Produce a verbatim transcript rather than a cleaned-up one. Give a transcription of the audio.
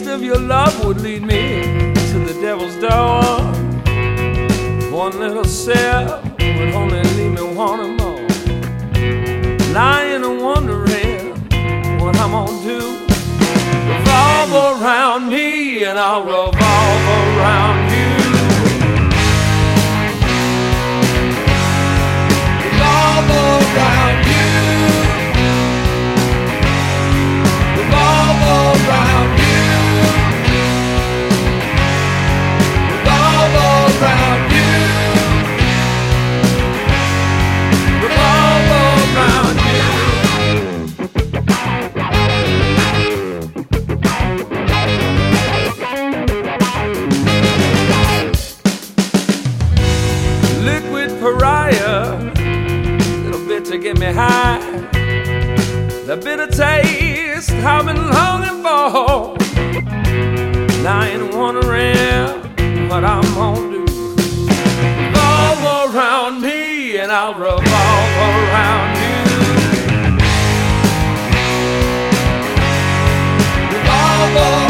taste of your love would lead me to the devil's door. One little sip would only leave me wanting more. Lying and wondering what I'm gonna do. Revolve around me and I'll revolve around you. Revolve around you. Revolve around you. Revolve around you. Revolve around you. Liquid pariah, little bit to get me high. The bitter taste I've been longing for. Lying wondering what I'm gonna do. Revolve around me and I'll revolve around you. Revolve